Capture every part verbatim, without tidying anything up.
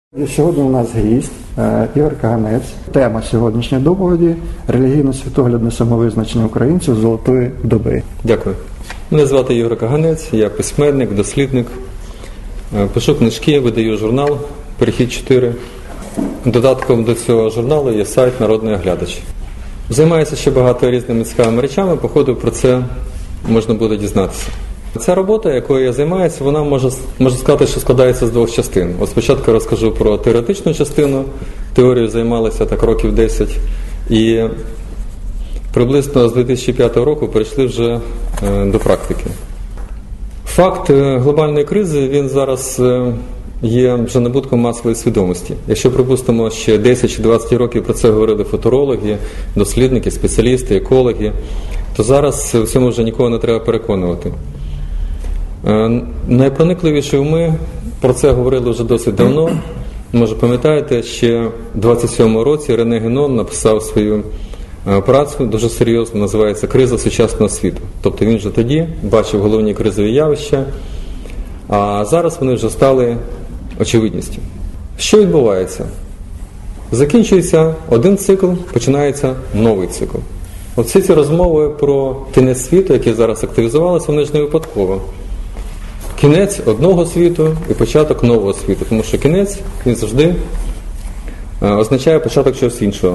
Сьогодні у нас гість Ігор Каганець. Тема сьогоднішньої доповіді – релігійно-світоглядне самовизначення українців золотої доби. Дякую. Мене звати Ігор Каганець, я письменник, дослідник. Пишу книжки, видаю журнал «Перехід чотири». Додатком до цього журналу є сайт «Народний оглядач». Займаюся ще багато різними цікавими речами, по ходу про це можна буде дізнатися. Ця робота, якою я займаюся, вона може, можу сказати, що складається з двох частин. От спочатку розкажу про теоретичну частину. Теорією займалися так років десять. І приблизно з дві тисячі п'ятого року перейшли вже е, до практики. Факт глобальної кризи, він зараз е, є вже набутком масової свідомості. Якщо, припустимо, ще десять чи двадцять років про це говорили футурологи, дослідники, спеціалісти, екологи, то зараз в цьому вже нікого не треба переконувати. Найпроникливіші уми про це говорили вже досить давно. Може, пам'ятаєте, ще в двадцять сьомому році Рене Генон написав свою працю, дуже серйозно, називається «Криза сучасного світу». Тобто він вже тоді бачив головні кризові явища, а зараз вони вже стали очевидністю. Що відбувається? Закінчується один цикл, починається новий цикл. От всі ці розмови про кінець світу, які зараз активізувалися, вони ж не випадково. Кінець одного світу і початок нового світу. Тому що кінець, він завжди означає початок чогось іншого.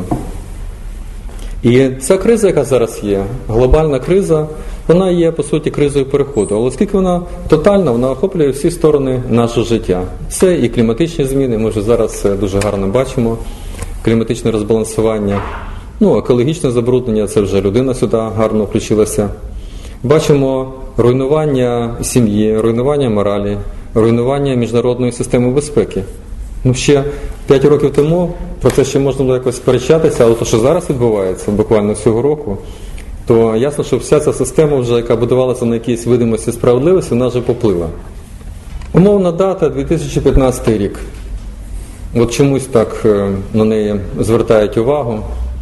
І ця криза, яка зараз є, глобальна криза, вона є, по суті, кризою переходу. Але оскільки вона тотальна, вона охоплює всі сторони нашого життя. Це і кліматичні зміни, ми вже зараз дуже гарно бачимо, кліматичне розбалансування. Ну, екологічне забруднення, це вже людина сюди гарно включилася. Бачимо руйнування сім'ї, руйнування моралі, руйнування міжнародної системи безпеки. Ну, ще п'ять років тому про це ще можна було якось сперечатися, але те, що зараз відбувається, буквально цього року, то ясно, що вся ця система, вже, яка будувалася на якійсь видимості справедливості, вона вже поплила. Умовна дата – дві тисячі п'ятнадцятий рік. От чомусь так на неї звертають увагу.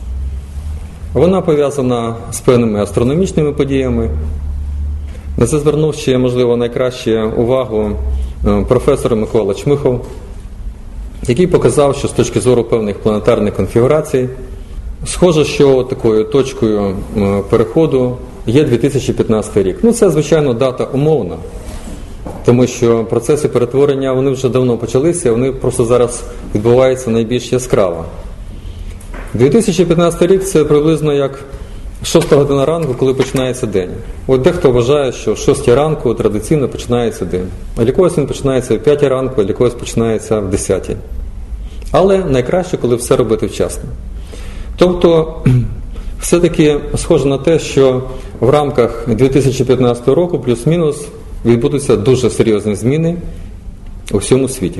Вона пов'язана з певними астрономічними подіями. На це звернув ще, можливо, найкраще увагу професор Микола Чмихов, який показав, що з точки зору певних планетарних конфігурацій, схоже, що такою точкою переходу є дві тисячі п'ятнадцятий рік. Ну, це, звичайно, дата умовна, тому що процеси перетворення, вони вже давно почалися, вони просто зараз відбуваються найбільш яскраво. дві тисячі п'ятнадцятий рік – це приблизно як шоста година ранку, коли починається день. От дехто вважає, що в шостій ранку традиційно починається день. А для когось він починається в п'ятій ранку, а для когось починається в десятій. Але найкраще, коли все робити вчасно. Тобто, все-таки схоже на те, що в рамках дві тисячі п'ятнадцятого року плюс-мінус відбудуться дуже серйозні зміни у всьому світі.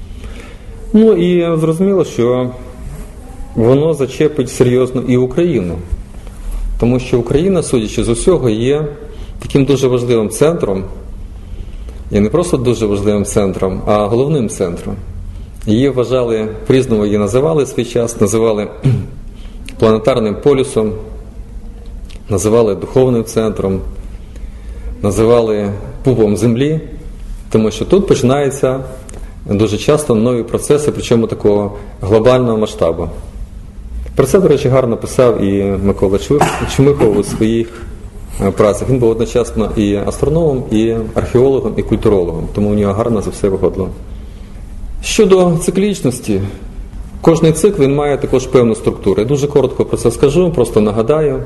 Ну і зрозуміло, що воно зачепить серйозно і Україну. Тому що Україна, судячи з усього, є таким дуже важливим центром, і не просто дуже важливим центром, а головним центром. Її вважали, по-різному її називали свій час, називали планетарним полюсом, називали духовним центром, називали пупом землі, тому що тут починаються дуже часто нові процеси, причому такого глобального масштабу. Про це, до речі, гарно писав і Микола Чмихов у своїх працях. Він був одночасно і астрономом, і археологом, і культурологом, тому у нього гарно за все виходило. Щодо циклічності, кожний цикл він має також певну структуру. Я дуже коротко про це скажу, просто нагадаю.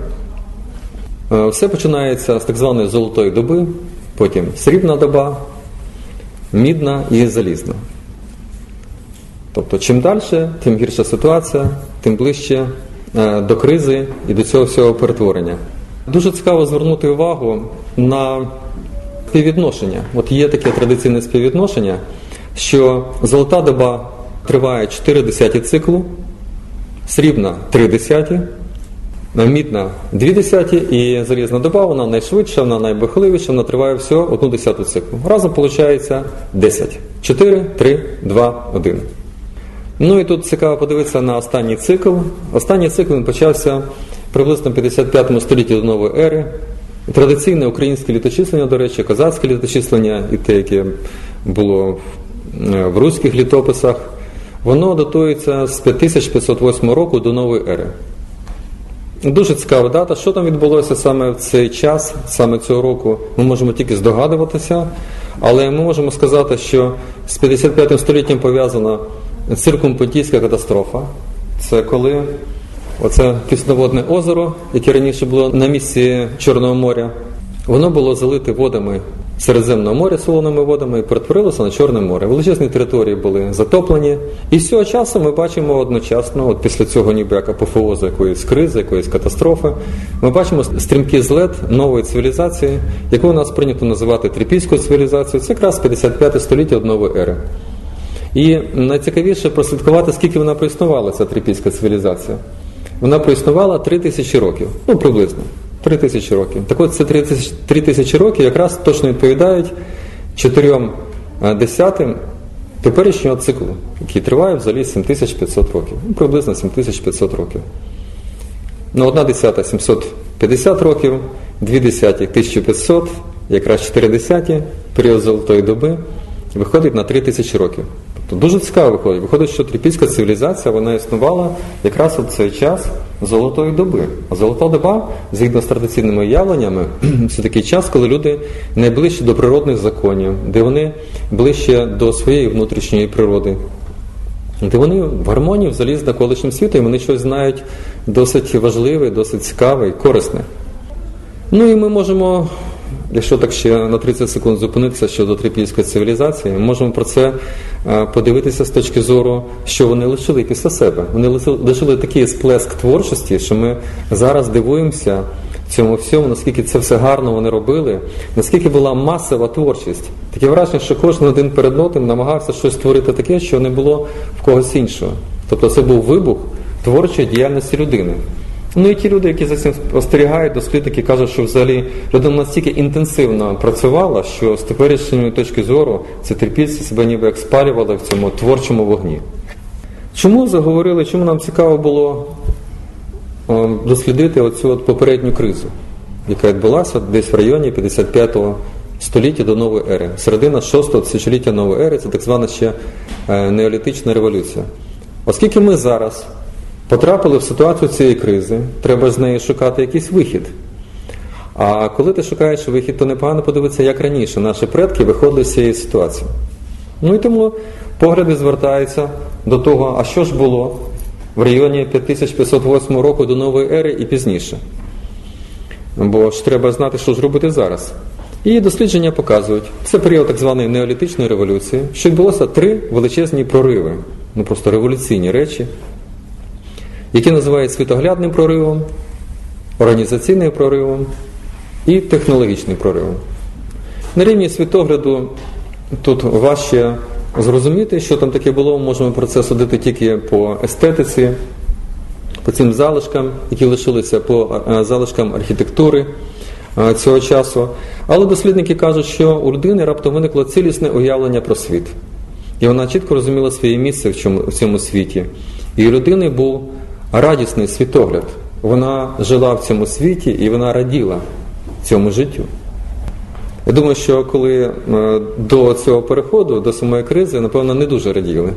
Все починається з так званої золотої доби, потім срібна доба, мідна і залізна. Тобто, чим далі, тим гірша ситуація, тим ближче е, до кризи і до цього всього перетворення. Дуже цікаво звернути увагу на співвідношення. От є таке традиційне співвідношення, що золота доба триває чотири десяті циклу, срібна – три десяті, мідна – дві десяті і залізна доба, вона найшвидша, вона найбухливіша, вона триває всього одну десяту циклу. Разом виходить десять. чотири, три, два, один. Ну і тут цікаво подивитися на останній цикл. Останній цикл він почався приблизно в п'ятдесят п'ятому столітті до нової ери. Традиційне українське літочислення, до речі, козацьке літочислення і те, яке було в руських літописах, воно датується з п'ять тисяч п'ятсот восьмого року до нової ери. Дуже цікава дата. Що там відбулося саме в цей час, саме цього року, ми можемо тільки здогадуватися, але ми можемо сказати, що з п'ятдесят п'ятим століттям пов'язана циркумпонтійська катастрофа. Це коли оце кисноводне озеро, яке раніше було на місці Чорного моря, воно було залите водами Середземного моря, солоними водами, і перетворилося на Чорне море. Величезні території були затоплені. І з цього часу ми бачимо одночасно, от після цього ніби як апофеозу якоїсь кризи, якоїсь катастрофи, ми бачимо стрімкий злет нової цивілізації, яку у нас прийнято називати трипільською цивілізацією. Це якраз п'ятдесят п'яте століття від нової ери. І найцікавіше прослідкувати, скільки вона проіснувала, ця трипільська цивілізація. Вона проіснувала три тисячі років, ну приблизно. Три тисячі років. Так от, ці три тисячі років якраз точно відповідають чотирьом десятим теперішнього циклу, який триває взагалі сім тисяч п'ятсот років. Ну, приблизно сім тисяч п'ятсот років. Ну, одна десята – сімсот п'ятдесят років, дві десяті – тисяча п'ятсот, якраз чотири десяті, період Золотої доби, виходить на три тисячі років. Тобто дуже цікаво виходить. Виходить, що трипільська цивілізація, вона існувала якраз у цей час Золотої доби. А Золота доба, згідно з традиційними уявленнями, це такий час, коли люди найближче до природних законів, де вони ближче до своєї внутрішньої природи, де вони в гармонії взагалі з навколишнім світом, і вони щось знають досить важливе, досить цікаве і корисне. Ну і ми можемо, якщо так ще на тридцять секунд зупинитися щодо трипільської цивілізації, ми можемо про це подивитися з точки зору, що вони лишили після себе. Вони лишили такий сплеск творчості, що ми зараз дивуємося цьому всьому, наскільки це все гарно вони робили, наскільки була масова творчість. Таке враження, що кожен один перед одним намагався щось створити таке, що не було в когось іншого. Тобто це був вибух творчої діяльності людини. Ну і ті люди, які за цим спостерігають, дослідники кажуть, що взагалі людина настільки інтенсивно працювала, що з теперішньої точки зору ці трипільці себе ніби як спалювали в цьому творчому вогні. Чому заговорили, чому нам цікаво було о, дослідити оцю от попередню кризу, яка відбулася десь в районі п'ятдесят п'ятого століття до нової ери. Середина шостого тисячоліття нової ери – це так звана ще е, неолітична революція. Оскільки ми зараз потрапили в ситуацію цієї кризи, треба з неї шукати якийсь вихід. А коли ти шукаєш вихід, то непогано подивитися, як раніше наші предки виходили з цієї ситуації. Ну і тому погляди звертаються до того, а що ж було в районі п'ять тисяч п'ятсот восьмого року до нової ери і пізніше. Бо ж треба знати, що ж робити зараз. І дослідження показують, це період так званої неолітичної революції, що відбулося три величезні прориви, ну просто революційні речі, які називають світоглядним проривом, організаційним проривом і технологічним проривом. На рівні світогляду тут важче зрозуміти, що там таке було, можемо про це судити тільки по естетиці, по цим залишкам, які лишилися, по залишкам архітектури цього часу. Але дослідники кажуть, що у людини раптом виникло цілісне уявлення про світ. І вона чітко розуміла своє місце в цьому, в цьому світі. І у людини був радісний світогляд. Вона жила в цьому світі і вона раділа цьому життю. Я думаю, що коли до цього переходу, до самої кризи, напевно, не дуже раділи.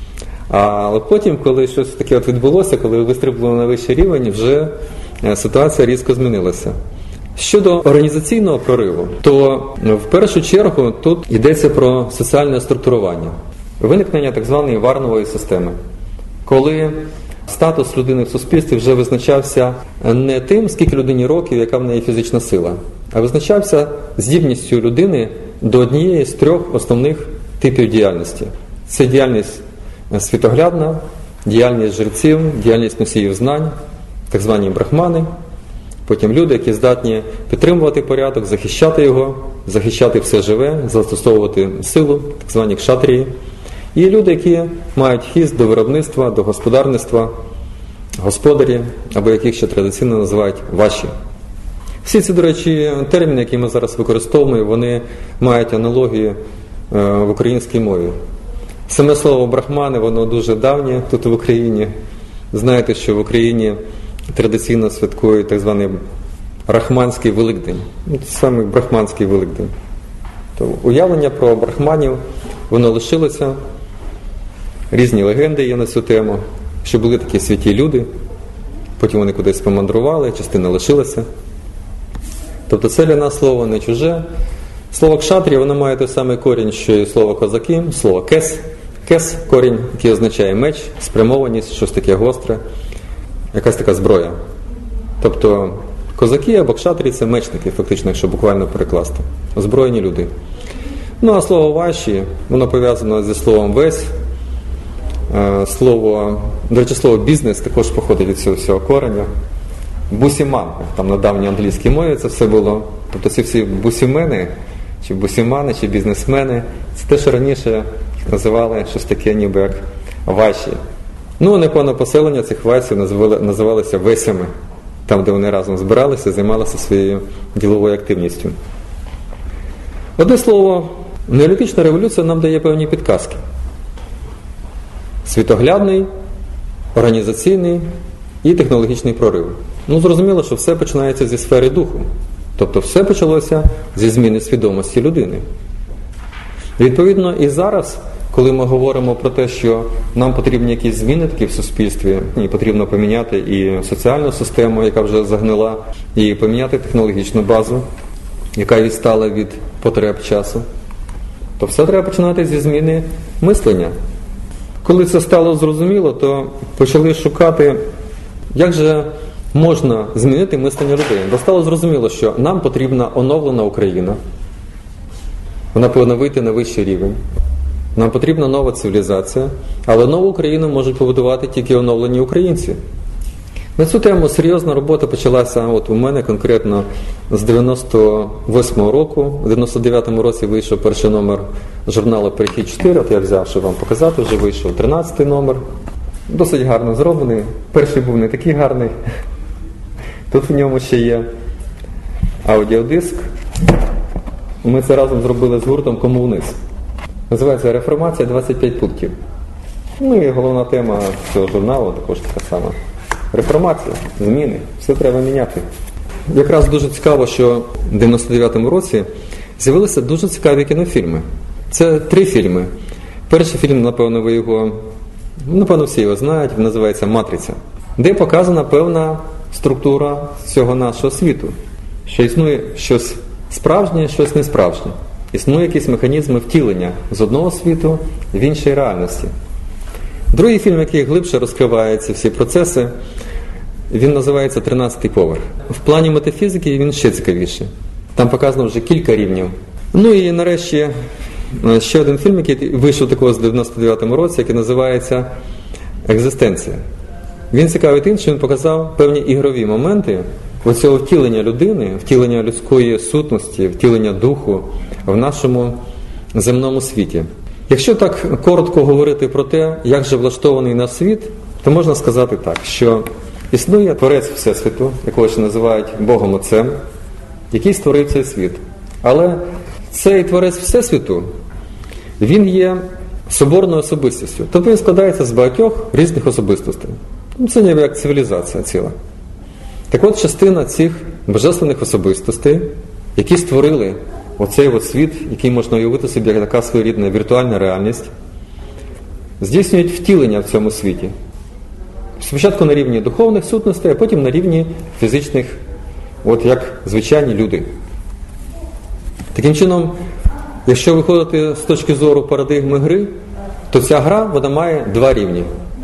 А от потім, коли щось таке от відбулося, коли вистрибнули на вищий рівень, вже ситуація різко змінилася. Щодо організаційного прориву, то в першу чергу тут йдеться про соціальне структурування. Виникнення так званої варнової системи. Коли статус людини в суспільстві вже визначався не тим, скільки людині років, яка в неї фізична сила, а визначався здібністю людини до однієї з трьох основних типів діяльності. Це діяльність світоглядна, діяльність жреців, діяльність носіїв знань, так звані брахмани, потім люди, які здатні підтримувати порядок, захищати його, захищати все живе, застосовувати силу, так звані кшатрії. І люди, які мають хист до виробництва, до господарництва, господарі, або яких ще традиційно називають ваші. Всі ці, до речі, терміни, які ми зараз використовуємо, вони мають аналогію в українській мові. Саме слово брахмани, воно дуже давнє тут в Україні. Знаєте, що в Україні традиційно святкують так званий Рахманський Великдень. Це саме Брахманський Великдень. То уявлення про брахманів, воно лишилося. Різні легенди є на цю тему, що були такі святі люди, потім вони кудись помандрували, частина лишилася. Тобто це для нас слово не чуже. Слово кшатрія, воно має той самий корінь, що і слово козаки, слово кес. Кес – корінь, який означає меч, спрямованість, щось таке гостре, якась така зброя. Тобто козаки або кшатрі – це мечники, фактично, якщо буквально перекласти. Озброєні люди. Ну, а слово ваші, воно пов'язано зі словом весь. Слово, до речі, слово бізнес також походить від цього всього кореня. Бусіман, там на давній англійській мові це все було. Тобто ці всі бусімени, чи бусімани, чи бізнесмени, це те, що раніше їх називали щось таке ніби як ваші. Ну, а непевне поселення цих вайсів називали, називалися весями, там, де вони разом збиралися, займалися своєю діловою активністю. Одне слово, неолітична революція нам дає певні підказки. Світоглядний, організаційний і технологічний прорив. Ну, зрозуміло, що все починається зі сфери духу. Тобто все почалося зі зміни свідомості людини. Відповідно, і зараз, коли ми говоримо про те, що нам потрібні якісь зміни такі в суспільстві, і потрібно поміняти і соціальну систему, яка вже загнила, і поміняти технологічну базу, яка відстала від потреб часу, то все треба починати зі зміни мислення. Коли це стало зрозуміло, то почали шукати, як же можна змінити мислення людей. Бо стало зрозуміло, що нам потрібна оновлена Україна. Вона повинна вийти на вищий рівень. Нам потрібна нова цивілізація, але нову Україну можуть побудувати тільки оновлені українці. На цю тему серйозна робота почалася от у мене конкретно з дев'яносто восьмого року. В дев'яносто дев'ятому році вийшов перший номер журналу «Перехід чотири». От я взяв, щоб вам показати, вже вийшов тринадцятий номер. Досить гарно зроблений. Перший був не такий гарний. Тут в ньому ще є аудіодиск. Ми це разом зробили з гуртом «Кому вниз». Називається «Реформація. двадцять п'ять пунктів». Ну і головна тема цього журналу також така сама. Реформація, зміни, все треба міняти. Якраз дуже цікаво, що в дев'яносто дев'ятому році з'явилися дуже цікаві кінофільми. Це три фільми. Перший фільм, напевно, ви його, напевно, всі його знають, він називається «Матриця», де показана певна структура цього нашого світу, що існує щось справжнє, щось несправжнє. Існує якісь механізми втілення з одного світу в іншій реальності. Другий фільм, який глибше розкриває ці всі процеси, він називається «тринадцятий поверх». В плані метафізики він ще цікавіший. Там показано вже кілька рівнів. Ну і нарешті ще один фільм, який вийшов такого з дев'яносто дев'ятому році, який називається «Екзистенція». Він цікавий тим, що він показав певні ігрові моменти оцього втілення людини, втілення людської сутності, втілення духу в нашому земному світі. Якщо так коротко говорити про те, як же влаштований наш світ, то можна сказати так, що існує Творець Всесвіту, якого ще називають Богом Отцем, який створив цей світ. Але цей Творець Всесвіту, він є соборною особистістю. Тобто він складається з багатьох різних особистостей. Це ніби як цивілізація ціла. Так от, частина цих божественних особистостей, які створили оцей от світ, який можна уявити собі як така своєрідна віртуальна реальність, здійснюють втілення в цьому світі. Спочатку на рівні духовних сутностей, а потім на рівні фізичних, от як звичайні люди. Таким чином, якщо виходити з точки зору парадигми гри, то ця гра, вона має два рівні.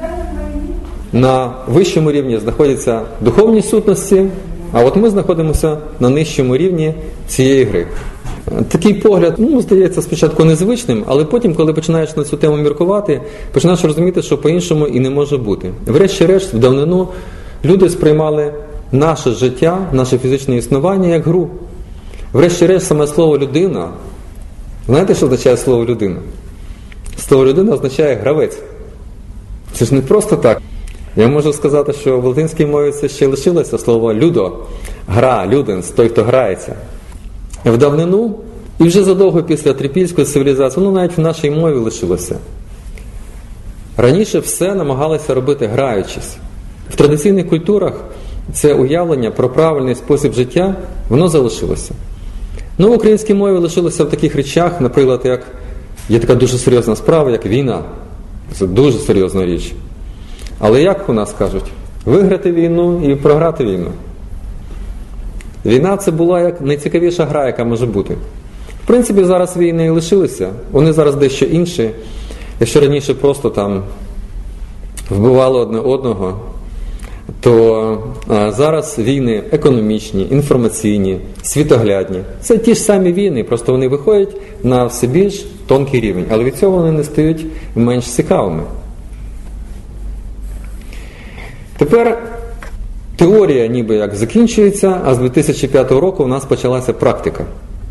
На вищому рівні знаходяться духовні сутності, а от ми знаходимося на нижчому рівні цієї гри. Такий погляд, ну, здається, спочатку незвичним, але потім, коли починаєш на цю тему міркувати, починаєш розуміти, що по-іншому і не може бути. Врешті-решт, в давнину люди сприймали наше життя, наше фізичне існування як гру. Врешті-решт, саме слово «людина», знаєте, що означає слово «людина»? Слово «людина» означає «гравець». Це ж не просто так. Я можу сказати, що в латинській мові це ще лишилося слово «людо», гра, «люденс», той, хто грається. В давнину, і вже задовго після трипільської цивілізації, воно навіть в нашій мові лишилося. Раніше все намагалися робити граючись. В традиційних культурах це уявлення про правильний спосіб життя, воно залишилося. Ну, в українській мові лишилося в таких речах, наприклад, як є така дуже серйозна справа, як війна. Це дуже серйозна річ. Але як у нас кажуть? Виграти війну і програти війну. Війна – це була як найцікавіша гра, яка може бути. В принципі, зараз війни і лишилися. Вони зараз дещо інші. Якщо раніше просто там вбивали одне одного, то а, зараз війни економічні, інформаційні, світоглядні. Це ті ж самі війни, просто вони виходять на все більш тонкий рівень. Але від цього вони не стають менш цікавими. Тепер теорія ніби як закінчується, а з дві тисячі п'ятого року у нас почалася практика.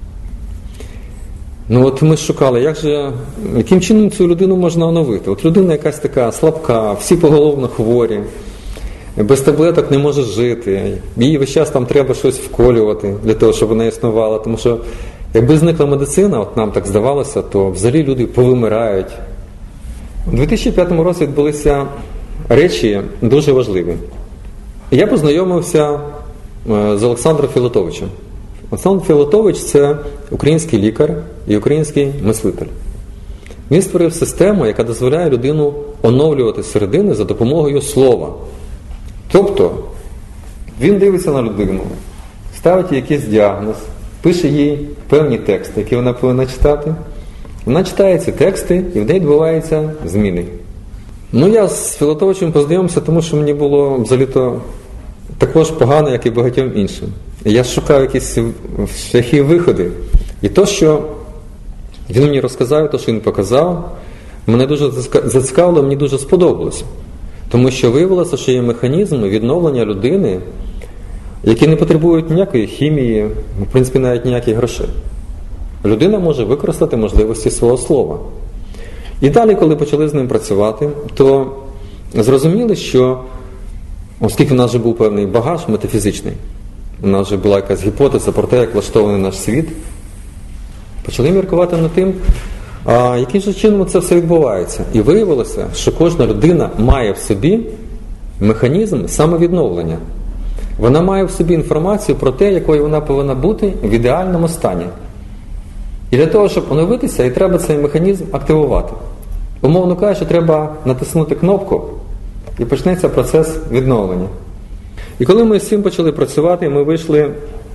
Ну от ми шукали, як же, яким чином цю людину можна оновити. От людина якась така слабка, всі поголовно хворі, без таблеток не може жити, їй весь час там треба щось вколювати для того, щоб вона існувала. Тому що якби зникла медицина, от нам так здавалося, то взагалі люди повимирають. У дві тисячі п'ятому році відбулися речі дуже важливі. Я познайомився з Олександром Філатовичем. Олександр Філатович – це український лікар і український мислитель. Він створив систему, яка дозволяє людину оновлювати середини за допомогою слова. Тобто, він дивиться на людину, ставить їй якийсь діагноз, пише їй певні тексти, які вона повинна читати. Вона читає ці тексти, і в неї відбуваються зміни. Ну, я з Філатовичем познайомився, тому що мені було взагалі-то також погано, як і багатьом іншим. Я шукав якісь шляхи виходи. І то, що він мені розказав, то, що він показав, мене дуже зацікавило, мені дуже сподобалося. Тому що виявилося, що є механізми відновлення людини, які не потребують ніякої хімії, в принципі, навіть ніяких грошей. Людина може використати можливості свого слова. І далі, коли почали з ним працювати, то зрозуміли, що оскільки в нас вже був певний багаж метафізичний, у нас вже була якась гіпотеза про те, як влаштований наш світ, почали міркувати над тим, а яким же чином це все відбувається. І виявилося, що кожна людина має в собі механізм самовідновлення. Вона має в собі інформацію про те, якою вона повинна бути в ідеальному стані. І для того, щоб оновитися, і треба цей механізм активувати. Умовно кажучи, треба натиснути кнопку, і почнеться процес відновлення. І коли ми з цим почали працювати, ми вийшли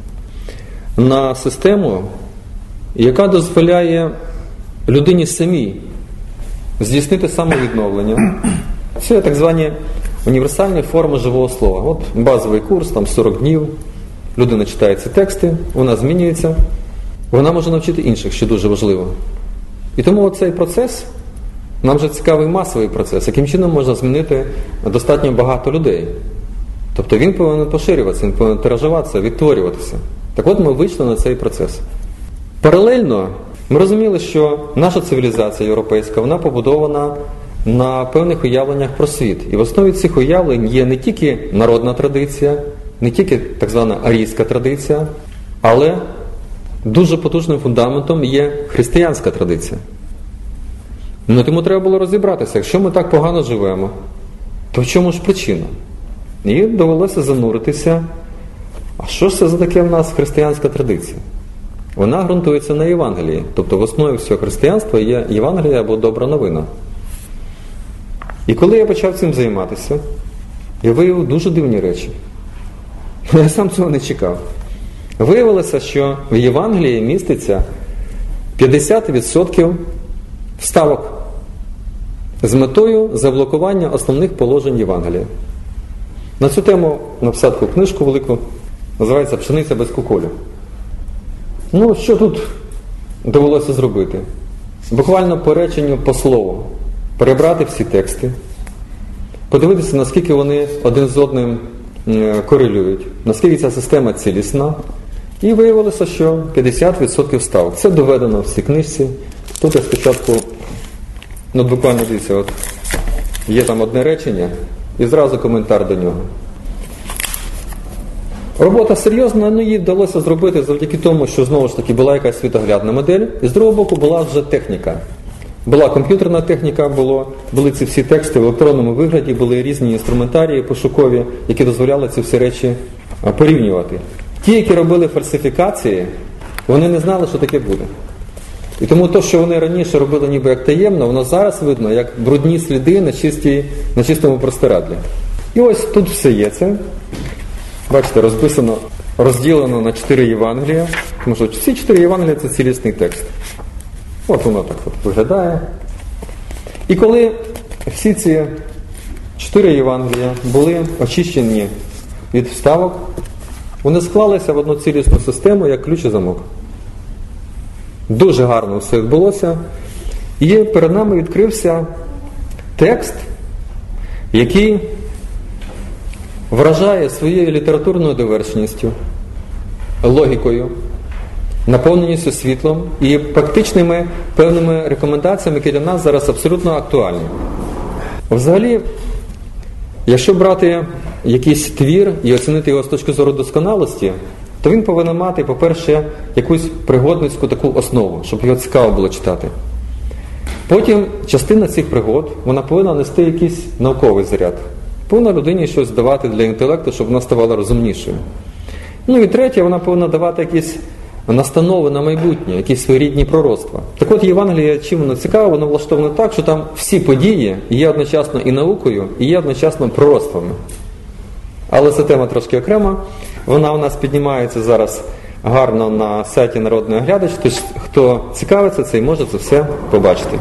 на систему, яка дозволяє людині самій здійснити самовідновлення. Це так звані універсальні форми живого слова. От базовий курс, там сорок днів, людина читає ці тексти, вона змінюється, вона може навчити інших, що дуже важливо. І тому цей процес, нам вже цікавий масовий процес, яким чином можна змінити достатньо багато людей. Тобто він повинен поширюватися, він повинен тиражуватися, відтворюватися. Так от ми вийшли на цей процес. Паралельно ми розуміли, що наша цивілізація європейська, вона побудована на певних уявленнях про світ. І в основі цих уявлень є не тільки народна традиція, не тільки так звана арійська традиція, але дуже потужним фундаментом є християнська традиція. Ну, тому треба було розібратися, якщо ми так погано живемо, то в чому ж причина? І довелося зануритися, а що ж це за таке в нас християнська традиція? Вона ґрунтується на Євангелії, тобто в основі всього християнства є Євангелія або добра новина. І коли я почав цим займатися, я виявив дуже дивні речі. Я сам цього не чекав. Виявилося, що в Євангелії міститься п'ятдесят відсотків вставок з метою заблокування основних положень Євангелія. На цю тему написав таку книжку велику, називається «Пшениця без куколю». Ну, що тут довелося зробити? Буквально по реченню, по слову, перебрати всі тексти, подивитися, наскільки вони один з одним корелюють, наскільки ця система цілісна, і виявилося, що п'ятдесят відсотків ставок. Це доведено в цій книжці. Тут я спочатку, ну буквально дивіться, от є там одне речення, і зразу коментар до нього. Робота серйозна, але її вдалося зробити завдяки тому, що знову ж таки була якась світоглядна модель, і з другого боку була вже техніка. Була комп'ютерна техніка, було, були ці всі тексти в електронному вигляді, були різні інструментарії пошукові, які дозволяли ці всі речі порівнювати. Ті, які робили фальсифікації, вони не знали, що таке буде. І тому те, що вони раніше робили ніби як таємно, воно зараз видно, як брудні сліди на, чистій, на чистому простирадлі. І ось тут все є це. Бачите, розписано, розділено на чотири Євангелія. Тому що всі чотири Євангелія – це цілісний текст. От воно так от виглядає. І коли всі ці чотири Євангелія були очищені від вставок, вони склалися в одну цілісну систему, як ключ і замок. Дуже гарно все відбулося. І перед нами відкрився текст, який вражає своєю літературною довершеністю, логікою, наповненістю світлом і практичними певними рекомендаціями, які для нас зараз абсолютно актуальні. Взагалі, якщо брати якийсь твір і оцінити його з точки зору досконалості, то він повинен мати, по-перше, якусь пригодницьку таку основу, щоб його цікаво було читати. Потім частина цих пригод, вона повинна нести якийсь науковий заряд. Повинна людині щось давати для інтелекту, щоб вона ставала розумнішою. Ну і третє, вона повинна давати якісь настанови на майбутнє, якісь своєрідні пророцтва. Так от Євангеліє, чим воно цікаво, воно влаштовано так, що там всі події є одночасно і наукою, і є одночасно пророцтвами. Але це тема трошки окрема. Вона у нас піднімається зараз гарно на сайті Народний оглядач. Тож, хто цікавиться, цей може це все побачити.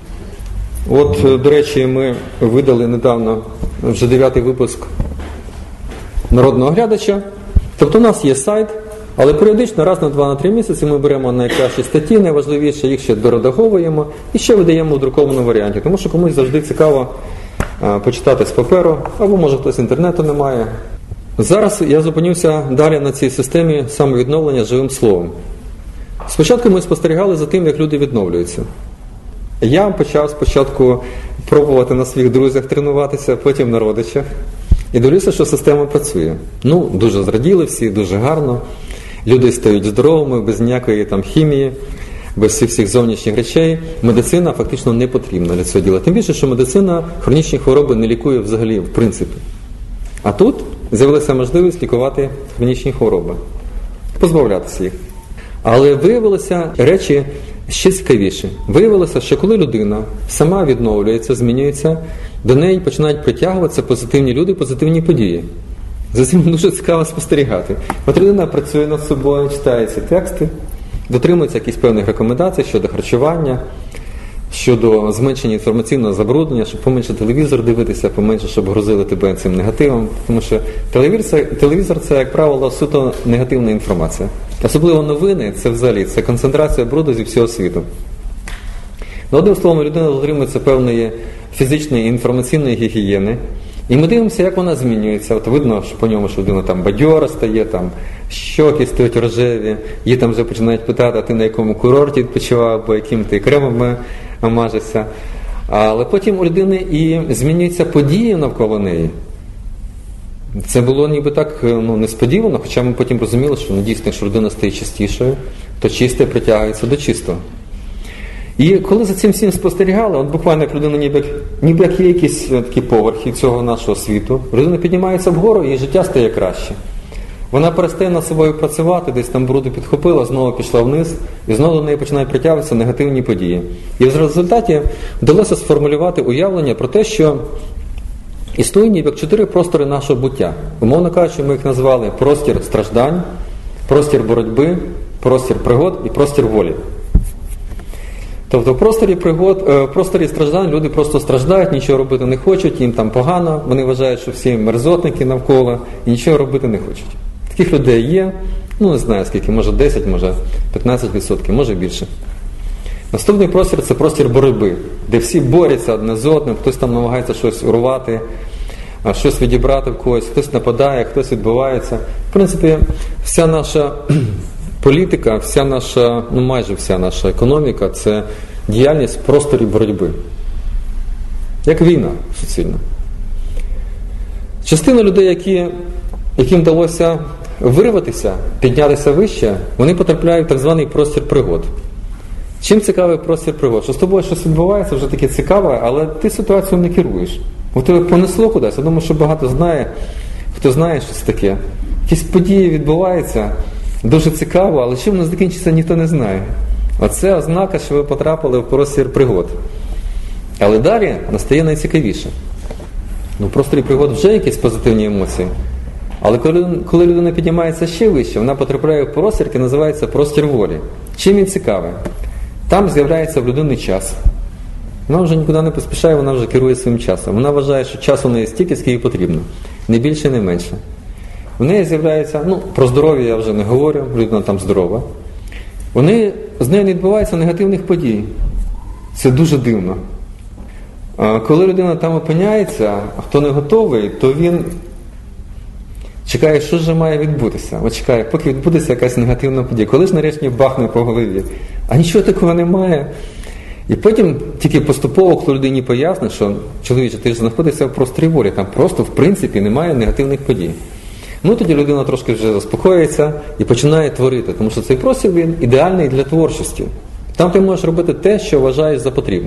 От, до речі, ми видали недавно вже дев'ятий випуск Народного оглядача. Тобто у нас є сайт, але періодично, раз на два, на три місяці ми беремо найкращі статті, найважливіше, їх ще доредаговуємо і ще видаємо у друкованому варіанті. Тому що комусь завжди цікаво а, почитати з паперу, або може хтось інтернету не має. Зараз я зупинюся далі на цій системі самовідновлення живим словом. Спочатку ми спостерігали за тим, як люди відновлюються. Я почав спочатку пробувати на своїх друзях тренуватися, потім на родичах. І дивлюся, що система працює. Ну, дуже зраділи всі, дуже гарно. Люди стають здоровими, без ніякої там хімії, без всіх всіх зовнішніх речей. Медицина фактично не потрібна для цього діла. Тим більше, що медицина хронічні хвороби не лікує взагалі, в принципі. А тут з'явилася можливість лікувати хронічні хвороби, позбавлятися їх. Але виявилися речі ще цікавіші. Виявилося, що коли людина сама відновлюється, змінюється, до неї починають притягуватися позитивні люди, позитивні події. За цим дуже цікаво спостерігати. От людина працює над собою, читає ці тексти, дотримується якихось певних рекомендацій щодо харчування, щодо зменшення інформаційного забруднення, щоб поменше телевізор дивитися, поменше, щоб грузили тебе цим негативом. Тому що телевізор, телевізор – це, як правило, суто негативна інформація. Особливо новини – це взагалі це концентрація бруду зі всього світу. Ну, одним словом, людина дотримується певної фізичної і інформаційної гігієни. І ми дивимося, як вона змінюється. От видно, що по ньому, що людина там бадьора стає, там щоки стають рожеві, її там вже починають питати, а ти на якому курорті відпочивав, або яким ти кремом мажешся. Але потім у людини і змінюються події навколо неї. Це було ніби так ну, несподівано, хоча ми потім розуміли, що ну, дійсно, якщо людина стає чистішою, то чисте притягується до чистого. І коли за цим всім спостерігали, от буквально як людина ніби, ніби як є якісь такі поверхи цього нашого світу, людина піднімається вгору, і життя стає краще. Вона перестає над собою працювати, десь там бруду підхопила, знову пішла вниз, і знову до неї починають притягуватися негативні події. І в результаті вдалося сформулювати уявлення про те, що існує ніби як чотири простори нашого буття. Умовно кажучи, ми їх назвали простір страждань, простір боротьби, простір пригод і простір волі. Тобто в просторі пригод, в просторі страждань люди просто страждають, нічого робити не хочуть, їм там погано, вони вважають, що всі мерзотники навколо і нічого робити не хочуть. Таких людей є, ну не знаю скільки, може десять, може п'ятнадцять відсотків, може більше. Наступний простір – це простір боротьби, де всі борються одне з одним, хтось там намагається щось урвати, щось відібрати в когось, хтось нападає, хтось відбувається. В принципі, вся наша політика, вся наша, ну майже вся наша економіка – це діяльність в просторі боротьби. Як війна суцільна. Частина людей, які, яким вдалося вирватися, піднятися вище, вони потрапляють в так званий простір пригод. Чим цікавий простір пригод? Що з тобою щось відбувається, вже таке цікаве, але ти ситуацію не керуєш. У тебе понесло кудись. Я думаю, що багато знає, хто знає щось таке. Якісь події відбуваються, дуже цікаво, але чим воно закінчиться, ніхто не знає. Оце ознака, що ви потрапили в простір пригод. Але далі настає найцікавіше. Ну, в просторі пригод вже якісь позитивні емоції. Але коли, коли людина піднімається ще вище, вона потрапляє в простір, який називається простір волі. Чим він цікавий? Там з'являється в людини час. Вона вже нікуди не поспішає, вона вже керує своїм часом. Вона вважає, що часу у неї стільки, скільки потрібно. Не більше, не менше. В неї з'являється, ну, про здоров'я я вже не говорю, людина там здорова. Вони, з нею не відбувається негативних подій. Це дуже дивно. А коли людина там опиняється, а хто не готовий, то він чекає, що ж має відбутися. От чекає, поки відбудеться якась негативна подія. Коли ж нарешті бахне по голові. А нічого такого немає. І потім тільки поступово, коли людині пояснить, що чоловіче, ти ж знаходишся в просторі волі, там просто в принципі немає негативних подій. Ну тоді людина трошки вже заспокоїться і починає творити, тому що цей простір він ідеальний для творчості. Там ти можеш робити те, що вважаєш за потрібне.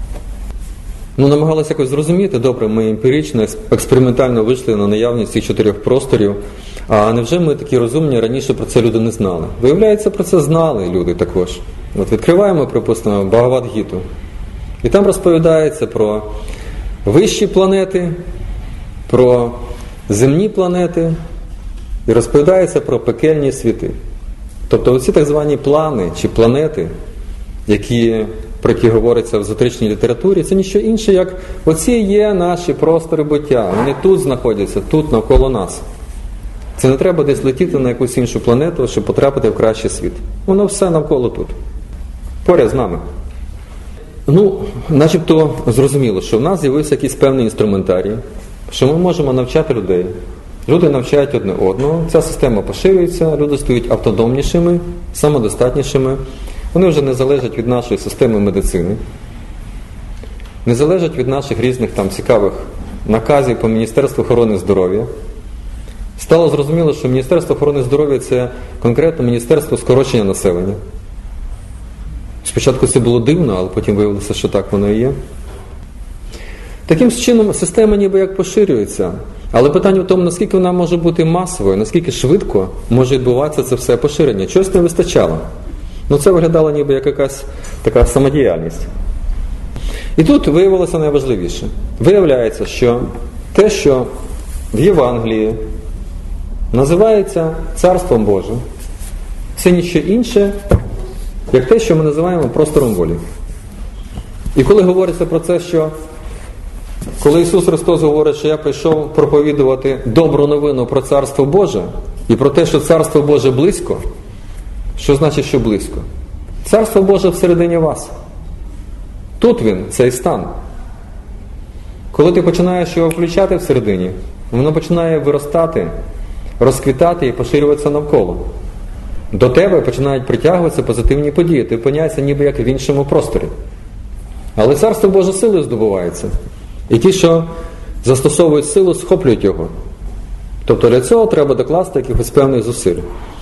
Ну, намагалися якось зрозуміти, добре, ми емпірично, експериментально вийшли на наявність цих чотирьох просторів, а невже ми такі розумні, раніше про це люди не знали? Виявляється, про це знали люди також. От відкриваємо, припустимо, Бхагавад-гіту, і там розповідається про вищі планети, про земні планети, і розповідається про пекельні світи. Тобто оці так звані плани чи планети, які, про які говориться в езотеричній літературі, це ніщо інше, як оці є наші простори буття. Вони тут знаходяться, тут навколо нас. Це не треба десь летіти на якусь іншу планету, щоб потрапити в кращий світ. Воно все навколо тут. Поряд з нами. Ну, начебто зрозуміло, що в нас з'явився якийсь певний інструментарій, що ми можемо навчати людей. Люди навчають одне одного, ця система поширюється, люди стають автономнішими, самодостатнішими. Вони вже не залежать від нашої системи медицини, не залежать від наших різних там цікавих наказів по Міністерству охорони здоров'я. Стало зрозуміло, що Міністерство охорони здоров'я – це конкретно Міністерство скорочення населення. Спочатку це було дивно, але потім виявилося, що так воно і є. Таким чином, система ніби як поширюється. Але питання в тому, наскільки вона може бути масовою, наскільки швидко може відбуватися це все поширення. Чогось не вистачало. Ну це виглядало ніби як якась така самодіяльність. І тут виявилося найважливіше. Виявляється, що те, що в Євангелії називається Царством Божим, це ніщо інше, як те, що ми називаємо простором волі. І коли говориться про це, що коли Ісус Христос говорить, що я прийшов проповідувати добру новину про Царство Боже і про те, що Царство Боже близько, що значить, що близько? Царство Боже всередині вас. Тут він, цей стан. Коли ти починаєш його включати всередині, воно починає виростати, розквітати і поширюватися навколо. До тебе починають притягуватися позитивні події. Ти опиняєшся ніби як в іншому просторі. Але Царство Боже силою здобувається. І ті, що застосовують силу, схоплюють його. Тобто для цього треба докласти якихось певних зусиль.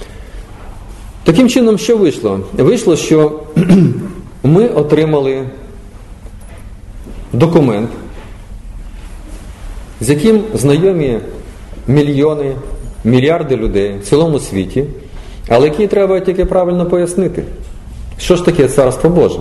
Таким чином, що вийшло? Вийшло, що ми отримали документ, з яким знайомі мільйони, мільярди людей в цілому світі, але який треба тільки правильно пояснити. Що ж таке Царство Боже?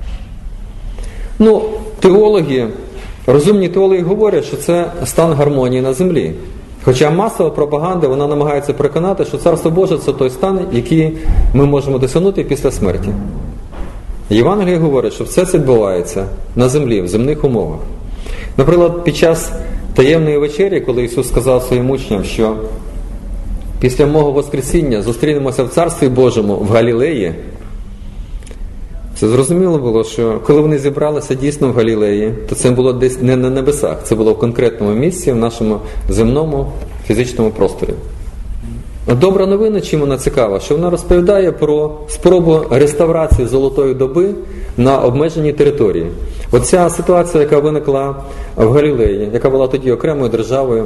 Ну, теологи, розумні теологи говорять, що це стан гармонії на землі. Хоча масова пропаганда, вона намагається переконати, що Царство Боже – це той стан, який ми можемо досягнути після смерті. Євангеліє говорить, що все це відбувається на землі, в земних умовах. Наприклад, під час таємної вечері, коли Ісус сказав своїм учням, що після мого Воскресіння зустрінемося в Царстві Божому в Галілеї, це зрозуміло було, що коли вони зібралися дійсно в Галілеї, то це було десь не на небесах, це було в конкретному місці, в нашому земному фізичному просторі. Добра новина, чим вона цікава, що вона розповідає про спробу реставрації Золотої доби на обмеженій території. Оця ситуація, яка виникла в Галілеї, яка була тоді окремою державою,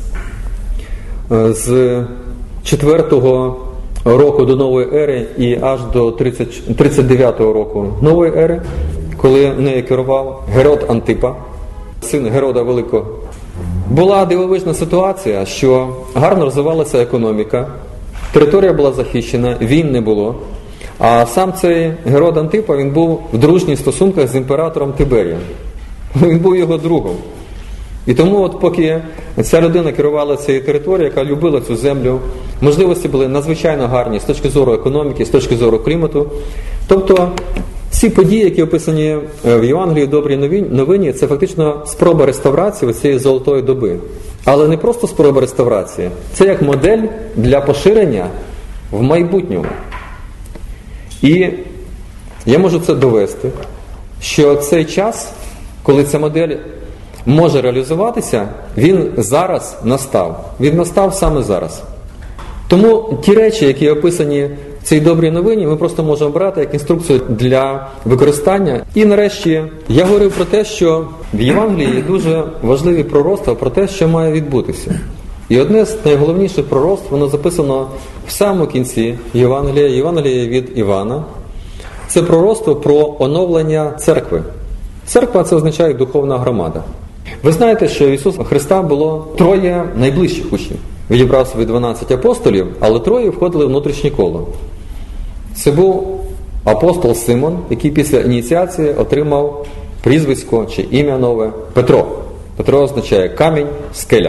з четвертого року до нової ери і аж до тридцять дев'ятого року нової ери, коли нею керував Герод Антипа, син Герода Великого. Була дивовижна ситуація, що гарно розвивалася економіка, територія була захищена, війн не було, А сам цей Герод Антипа, він був в дружніх стосунках з імператором Тиберієм. Він був його другом. І тому от поки ця людина керувала цією територією, яка любила цю землю, можливості були надзвичайно гарні з точки зору економіки, з точки зору клімату. Тобто ці події, які описані в Євангелії Добрій новині, це фактично спроба реставрації цієї золотої доби. Але не просто спроба реставрації, це як модель для поширення в майбутньому. І я можу це довести, що цей час, коли ця модель може реалізуватися, він зараз настав. Він настав саме зараз. Тому ті речі, які описані в цій добрій новині, ми просто можемо брати як інструкцію для використання. І нарешті я говорив про те, що в Євангелії є дуже важливі пророцтва про те, що має відбутися. І одне з найголовніших пророцтв, воно записано в самому кінці Євангелія, Євангелія від Івана. Це пророцтво про оновлення церкви. Церква – це означає духовна громада. Ви знаєте, що в Ісуса Христа було троє найближчих учнів. Відібрав собі дванадцять апостолів, але троє входили в внутрішнє коло. Це був апостол Симон, який після ініціації отримав прізвисько чи ім'я нове Петро. Петро означає камінь, скеля.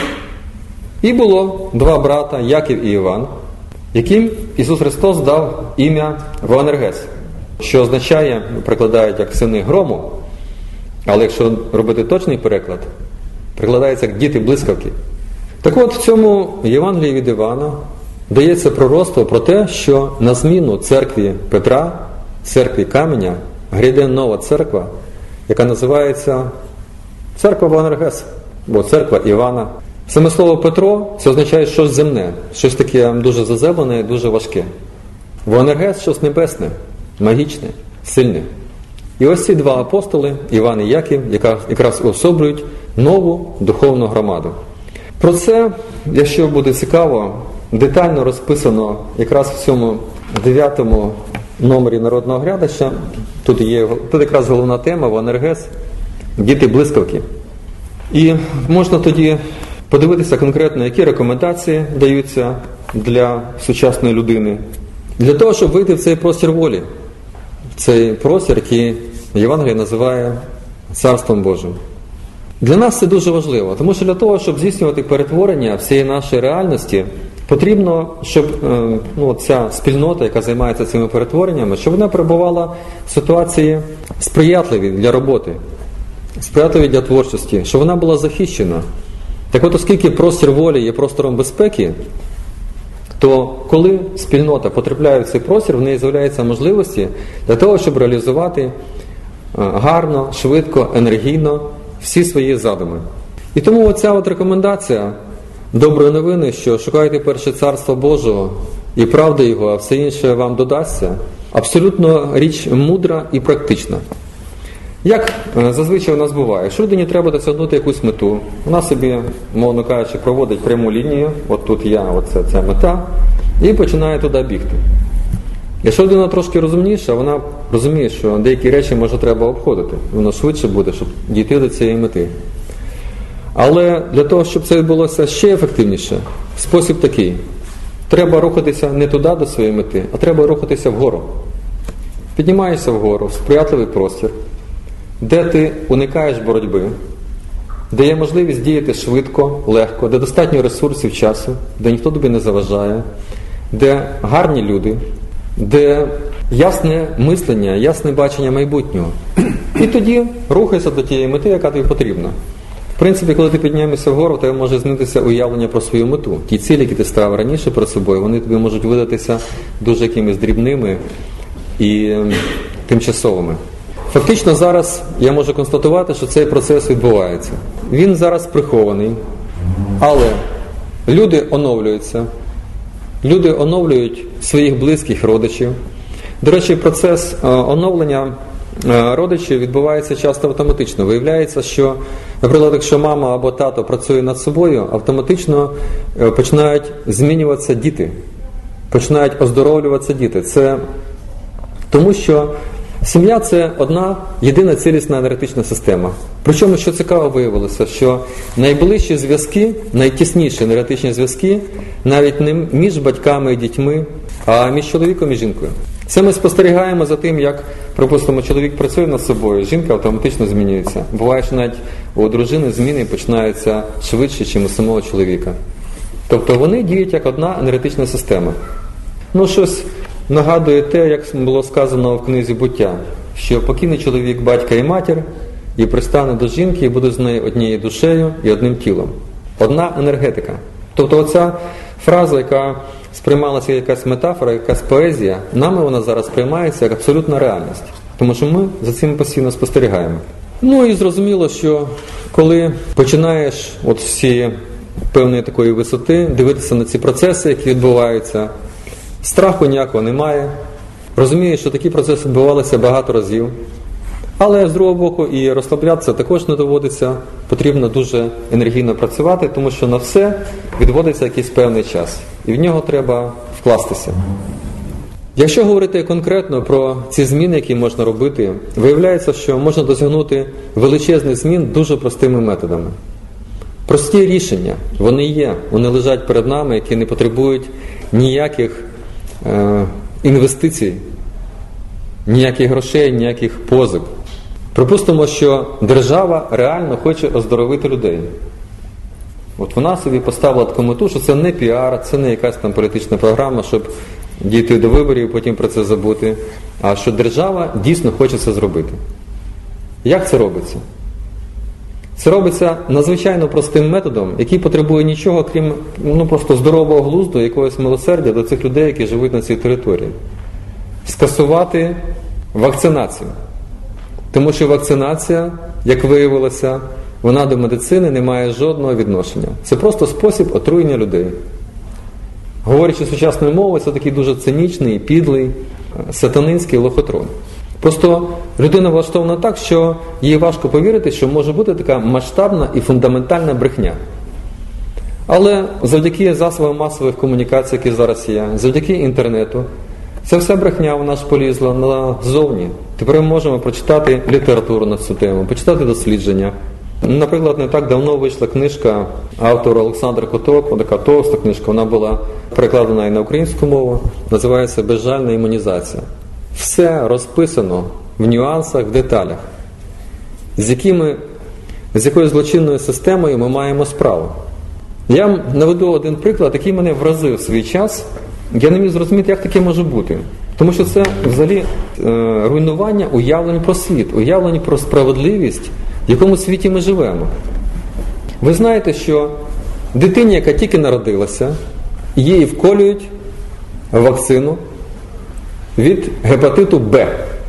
І було два брата, Яків і Іван, яким Ісус Христос дав ім'я Боанергес, що означає, перекладають як сини грому, але якщо робити точний переклад, перекладається як діти блискавки. Так от в цьому Євангелії від Івана дається пророцтво про те, що на зміну церкві Петра, церкві Каменя, гряде нова церква, яка називається церква Боанергес, або церква Івана. Саме слово Петро – це означає щось земне, щось таке дуже заземлене і дуже важке. Боанергес – щось небесне, магічне, сильне. І ось ці два апостоли, Іван і Яків, якраз уособлюють нову духовну громаду. Про це, якщо буде цікаво, детально розписано якраз в цьому дев'ятому номері Народного глядача. Тут є тут якраз головна тема Боанергес – діти блискавки. І можна тоді подивитися конкретно, які рекомендації даються для сучасної людини, для того, щоб вийти в цей простір волі, цей простір, який Євангеліє називає Царством Божим. Для нас це дуже важливо, тому що для того, щоб здійснювати перетворення всієї нашої реальності, потрібно, щоб ну, ця спільнота, яка займається цими перетвореннями, щоб вона перебувала в ситуації сприятливі для роботи, сприятливі для творчості, щоб вона була захищена. Так от, оскільки простір волі є простором безпеки, то коли спільнота потрапляє в цей простір, в неї з'являються можливості для того, щоб реалізувати гарно, швидко, енергійно всі свої задуми. І тому оця от рекомендація доброї новини, що шукайте перше Царство Божого і правди Його, а все інше вам додасться, абсолютно річ мудра і практична. Як зазвичай у нас буває, якщо людині треба досягнути якусь мету, вона собі, мовно кажучи, проводить пряму лінію, от тут я, оце ця мета, і починає туди бігти. Якщо людина трошки розумніша, вона розуміє, що деякі речі, може, треба обходити. Воно швидше буде, щоб дійти до цієї мети. Але для того, щоб це відбулося ще ефективніше, спосіб такий. Треба рухатися не туди до своєї мети, а треба рухатися вгору. Піднімаєшся вгору, в сприятливий простір, де ти уникаєш боротьби, де є можливість діяти швидко, легко, де достатньо ресурсів часу, де ніхто тобі не заважає, де гарні люди, де ясне мислення, ясне бачення майбутнього. І тоді рухайся до тієї мети, яка тобі потрібна. В принципі, коли ти піднімаєшся вгору, в тебе може змінитися уявлення про свою мету. Ті цілі, які ти ставив раніше перед собою, вони тобі можуть видатися дуже якимись дрібними і тимчасовими. Фактично зараз я можу констатувати, що цей процес відбувається. Він зараз прихований, але люди оновлюються. Люди оновлюють своїх близьких родичів. До речі, процес оновлення родичів відбувається часто автоматично. Виявляється, що, наприклад, якщо мама або тато працює над собою, автоматично починають змінюватися діти, починають оздоровлюватися діти. Це тому, що сім'я – це одна єдина цілісна енергетична система. Причому, що цікаво виявилося, що найближчі зв'язки, найтісніші енергетичні зв'язки, навіть не між батьками і дітьми, а між чоловіком і жінкою. Це ми спостерігаємо за тим, як, припустимо, чоловік працює над собою, жінка автоматично змінюється. Буває, що навіть у дружини зміни починаються швидше, ніж у самого чоловіка. Тобто вони діють як одна енергетична система. Ну, щось нагадує те, як було сказано в книзі «Буття», що покине чоловік батька і матір, і пристане до жінки, і буде з нею однією душею і одним тілом. Одна енергетика. Тобто оця фраза, яка сприймалася як якась метафора, якась поезія, нами вона зараз сприймається як абсолютна реальність. Тому що ми за цим постійно спостерігаємо. Ну і зрозуміло, що коли починаєш от всі певної такої висоти дивитися на ці процеси, які відбуваються, страху ніякого немає. Розумієш, що такі процеси відбувалися багато разів. Але, з другого боку, і розслаблятися також не доводиться. Потрібно дуже енергійно працювати, тому що на все відводиться якийсь певний час. І в нього треба вкластися. Якщо говорити конкретно про ці зміни, які можна робити, виявляється, що можна досягнути величезних змін дуже простими методами. Прості рішення, вони є, вони лежать перед нами, які не потребують ніяких е, інвестицій, ніяких грошей, ніяких позик. Припустимо, що держава реально хоче оздоровити людей. От вона собі поставила таку мету, що це не піар, це не якась там політична програма, щоб дійти до виборів і потім про це забути, а що держава дійсно хоче це зробити. Як це робиться? Це робиться надзвичайно простим методом, який потребує нічого, крім ну, просто здорового глузду, якогось милосердя до цих людей, які живуть на цій території. Скасувати вакцинацію. Тому що вакцинація, як виявилося, вона до медицини не має жодного відношення. Це просто спосіб отруєння людей. Говорячи сучасною мовою, це такий дуже цинічний, підлий, сатанинський лохотрон. Просто людина влаштована так, що їй важко повірити, що може бути така масштабна і фундаментальна брехня. Але завдяки засобам масових комунікацій, які зараз є, завдяки інтернету, ця вся брехня вона ж полізла назовні. Тепер ми можемо прочитати літературу на цю тему, почитати дослідження. Наприклад, не так давно вийшла книжка автора Олександр Коток, така товста книжка, вона була перекладена і на українську мову, називається «Безжальна імунізація». Все розписано в нюансах, в деталях, з якими, з якою злочинною системою ми маємо справу. Я вам наведу один приклад, який мене вразив в свій час. Я не міг зрозуміти, як таке може бути. Тому що це взагалі е, руйнування уявлень про світ, уявлень про справедливість, в якому світі ми живемо. Ви знаєте, що дитині, яка тільки народилася, їй вколюють вакцину від гепатиту Б.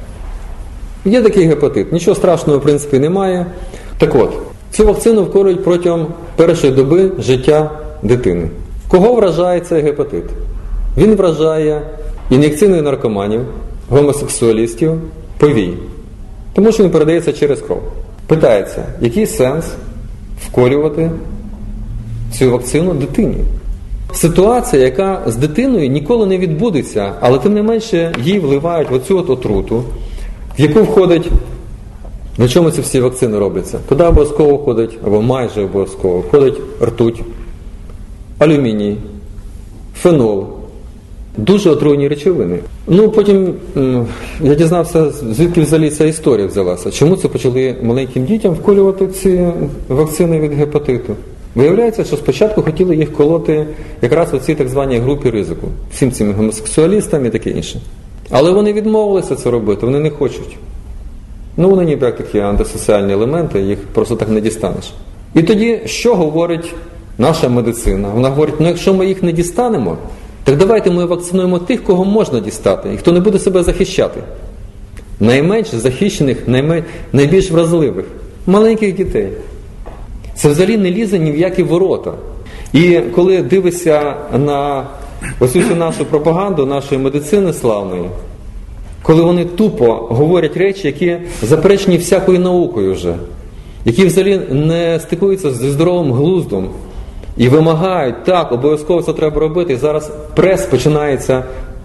Є такий гепатит. Нічого страшного, в принципі, немає. Так от, цю вакцину вколюють протягом першої доби життя дитини. Кого вражає цей гепатит? Він вражає ін'єкційних наркоманів, гомосексуалістів, повій. Тому що він передається через кров. Питається, який сенс вколювати цю вакцину дитині? Ситуація, яка з дитиною ніколи не відбудеться, але тим не менше їй вливають в оцю от отруту, в яку входить, на чому ці всі вакцини робляться? Туди обов'язково входить, або майже обов'язково, входить ртуть, алюміній, фенол. Дуже отруйні речовини. Ну, потім я дізнався, звідки взагалі ця історія взялася. Чому це почали маленьким дітям вколювати ці вакцини від гепатиту? Виявляється, що спочатку хотіли їх колоти якраз у цій так званій групі ризику. Всім цим гомосексуалістам і таке інше. Але вони відмовилися це робити, вони не хочуть. Ну, вони ніби як такі антисоціальні елементи, їх просто так не дістанеш. І тоді, що говорить наша медицина? Вона говорить, ну якщо ми їх не дістанемо, так давайте ми вакцинуємо тих, кого можна дістати, і хто не буде себе захищати. Найменш захищених, наймен... найбільш вразливих, маленьких дітей. Це взагалі не лізе ні в які ворота. І коли дивишся на ось цю нашу пропаганду, нашої медицини славної, коли вони тупо говорять речі, які заперечені всякою наукою вже, які взагалі не стикуються зі здоровим глуздом, і вимагають, так, обов'язково це треба робити. І зараз прес починається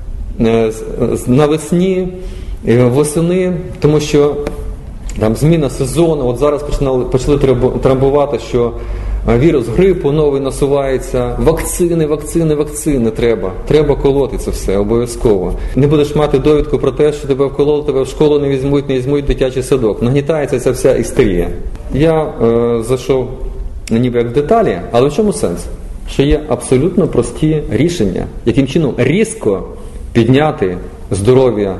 навесні, восени, тому що там зміна сезону. От зараз почали, почали трамбувати, що вірус грипу новий насувається, вакцини, вакцини, вакцини треба. Треба колоти це все, обов'язково. Не будеш мати довідку про те, що тебе вкололи, тебе в школу не візьмуть, не візьмуть в дитячий садок. Нагнітається ця вся істерія. Я е, зайшов ніби як в деталі, але в чому сенс? Що є абсолютно прості рішення, яким чином різко підняти здоров'я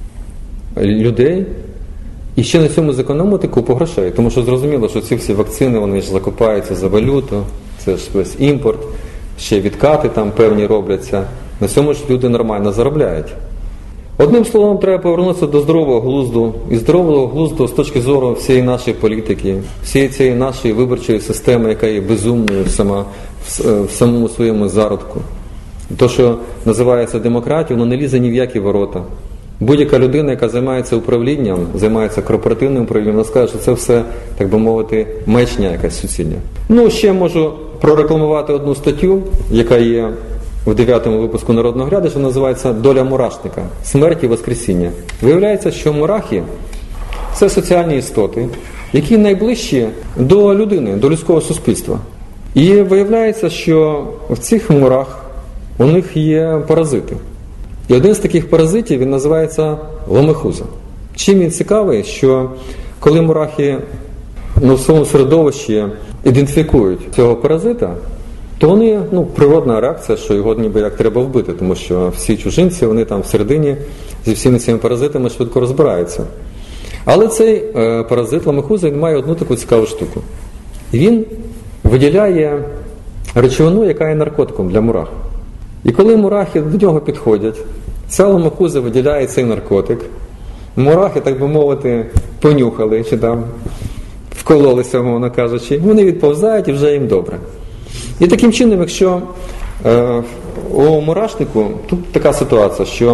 людей і ще на цьому зекономити купу грошей. Тому що зрозуміло, що ці всі вакцини, вони ж закупаються за валюту, це ж весь імпорт, ще відкати там певні робляться. На цьому ж люди нормально заробляють. Одним словом, треба повернутися до здорового глузду. І здорового глузду з точки зору всієї нашої політики, всієї цієї нашої виборчої системи, яка є безумною сама, в самому своєму зародку. То, що називається демократією, воно не лізе ні в які ворота. Будь-яка людина, яка займається управлінням, займається корпоративним управлінням, вона скаже, що це все, так би мовити, мечня якась суцільна. Ну, ще можу прорекламувати одну статтю, яка є в дев'ятому випуску Народного глядача, називається «Доля мурашника. Смерть і воскресіння». Виявляється, що мурахи – це соціальні істоти, які найближчі до людини, до людського суспільства. І виявляється, що в цих мурах у них є паразити. І один з таких паразитів, він називається ломехуза. Чим він цікавий, що коли мурахи ну, в своєму середовищі ідентифікують цього паразита, то вони, ну, природна реакція, що його ніби як треба вбити, тому що всі чужинці, вони там всередині зі всіми цими паразитами швидко розбираються. Але цей е, паразит ломехуза, він має одну таку цікаву штуку. Він виділяє речовину, яка є наркотиком для мурах. І коли мурахи до нього підходять, ця ломехуза виділяє цей наркотик, мурахи, так би мовити, понюхали, чи там вкололися, мовно кажучи, вони відповзають і вже їм добре. І таким чином, якщо е, у мурашнику, тут така ситуація, що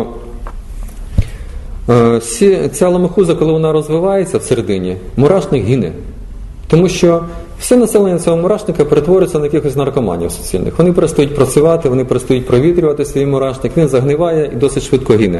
е, сі, ця ломехуза, коли вона розвивається всередині, мурашник гине. Тому що все населення цього мурашника перетворюється на якихось наркоманів суцільних. Вони перестають працювати, вони перестають провітрювати свій мурашник, він загниває і досить швидко гине.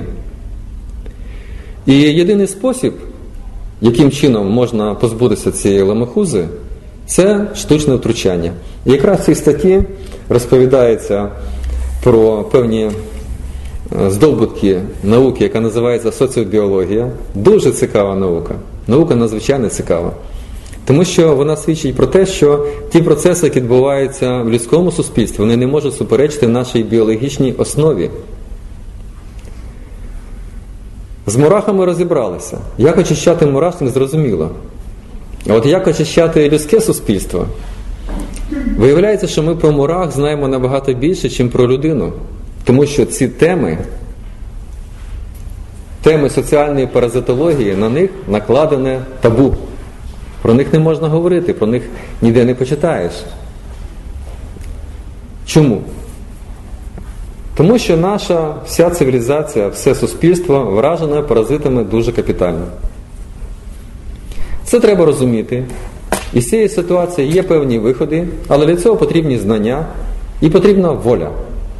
І єдиний спосіб, яким чином можна позбутися цієї ломехузи, це штучне втручання. І якраз в цій статті розповідається про певні здобутки науки, яка називається соціобіологія. Дуже цікава наука. Наука надзвичайно цікава. Тому що вона свідчить про те, що ті процеси, які відбуваються в людському суспільстві, вони не можуть суперечити нашій біологічній основі. З мурахами розібралися. Як очищати мурашник, зрозуміло. А от як очищати людське суспільство? Виявляється, що ми про мурах знаємо набагато більше, ніж про людину. Тому що ці теми, теми соціальної паразитології, на них накладене табу. Про них не можна говорити, про них ніде не почитаєш. Чому? Тому що наша вся цивілізація, все суспільство вражене паразитами дуже капітально. Це треба розуміти. І з цієї ситуації є певні виходи, але для цього потрібні знання і потрібна воля.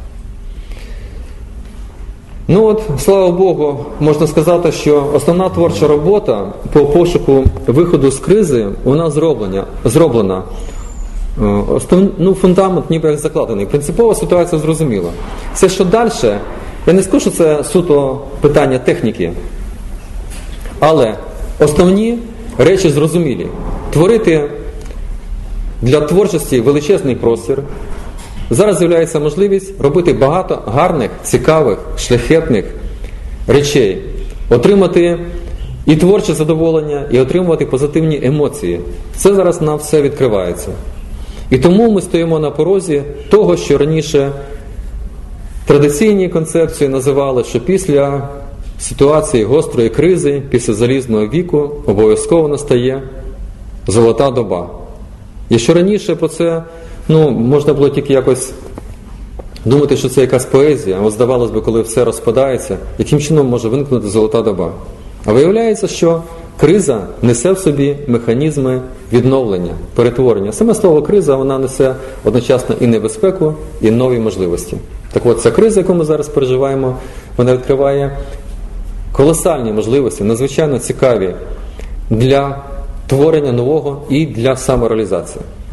Ну от, слава Богу, можна сказати, що основна творча робота по пошуку виходу з кризи, вона зроблена. зроблена. Основ, ну, фундамент ніби як закладений. Принципова ситуація зрозуміла. Це що далі? Я не скажу, що це суто питання техніки. Але основні речі зрозумілі. Творити для творчості величезний простір. Зараз з'являється можливість робити багато гарних, цікавих, шляхетних речей. Отримати і творче задоволення, і отримувати позитивні емоції. Це зараз нам все відкривається. І тому ми стоїмо на порозі того, що раніше традиційні концепції називали, що після ситуації гострої кризи, після залізного віку обов'язково настає золота доба. І що раніше про це, ну, можна було тільки якось думати, що це якась поезія, а здавалось би, коли все розпадається, яким чином може виникнути золота доба. А виявляється, що криза несе в собі механізми відновлення, перетворення. Саме слово криза, вона несе одночасно і небезпеку, і нові можливості. Так от, ця криза, яку ми зараз переживаємо, вона відкриває колосальні можливості, надзвичайно цікаві для творення нового і для самореалізації.